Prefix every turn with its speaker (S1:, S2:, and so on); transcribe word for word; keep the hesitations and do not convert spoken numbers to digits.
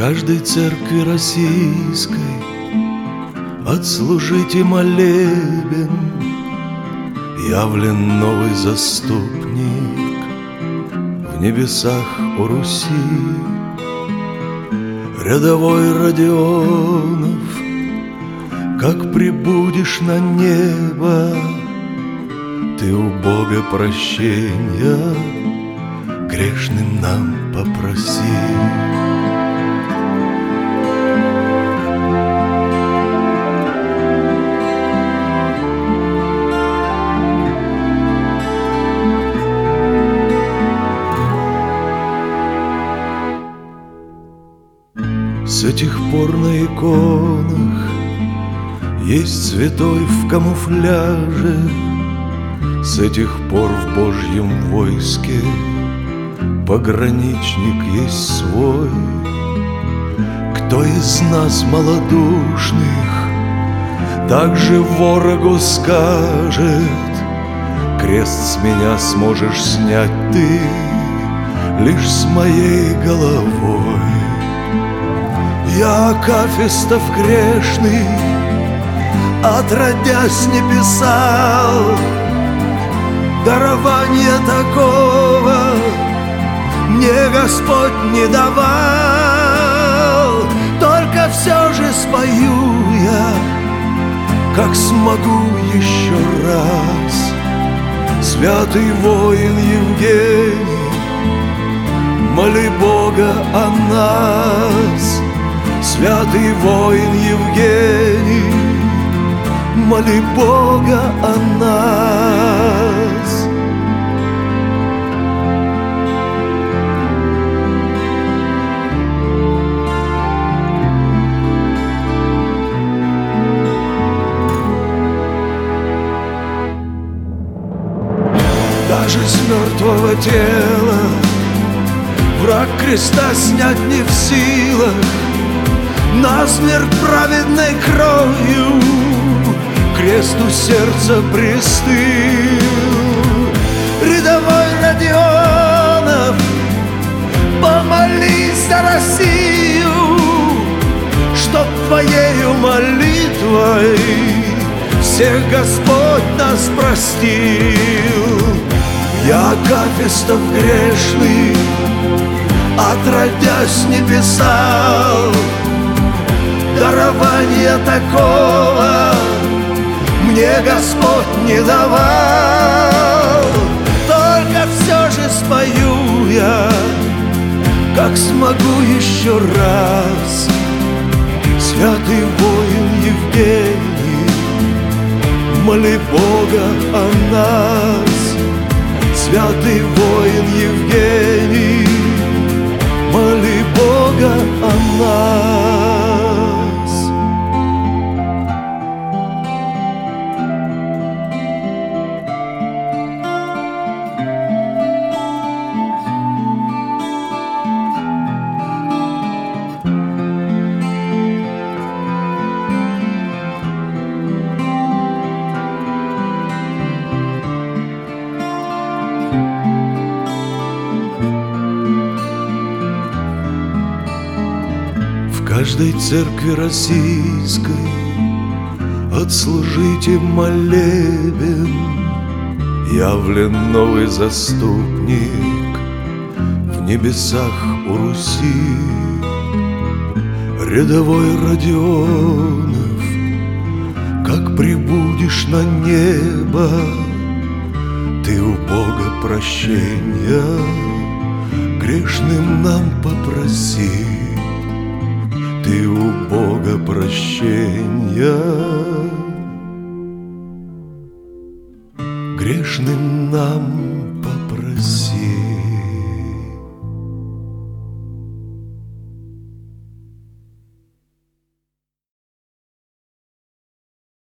S1: каждой церкви российской отслужите молебен, явлен новый заступник в небесах у Руси. Рядовой Родионов, как прибудешь на небо, ты у Бога прощения грешным нам попроси. С этих пор на иконах есть святой в камуфляже, с этих пор в Божьем войске пограничник есть свой. Кто из нас малодушных также ворогу скажет: крест с меня сможешь снять ты лишь с моей головой. Я, Акафистов грешный, отродясь не писал, дарования такого мне Господь не давал. Только все же спою я, как смогу еще раз. Святый воин Евгений, моли Бога о нас. Святый воин Евгений, моли Бога о нас. Даже с мертвого тела враг креста снять не в силах. Насмерть праведной кровью кресту сердца пристыл. Рядовой Родионов, помолись за Россию, чтоб твоею молитвой всех Господь нас простил. Я, Акафистов грешный, отродясь не писал, дарования такого мне Господь не давал. Только все же спою я, как смогу еще раз. Святый воин Евгений, моли Бога о нас. Святый воин Евгений, моли Бога о нас. В каждой церкви российской отслужите молебен, явлен новый заступник в небесах у Руси. Рядовой Родионов, как прибудешь на небо, ты у Бога прощения грешным нам попроси. Ты у Бога прощения грешным нам